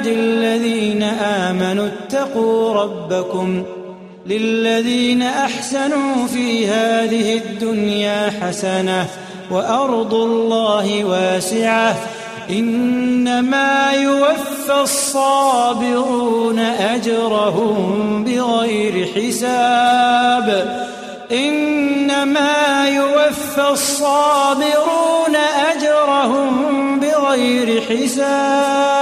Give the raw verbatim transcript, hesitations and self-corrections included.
عبادي الذين آمنوا اتقوا ربكم للذين أحسنوا في هذه الدنيا حسنة وأرض الله واسعة إنما يوفى الصابرون أجرهم بغير حساب إنما يوفى الصابرون أجرهم بغير حساب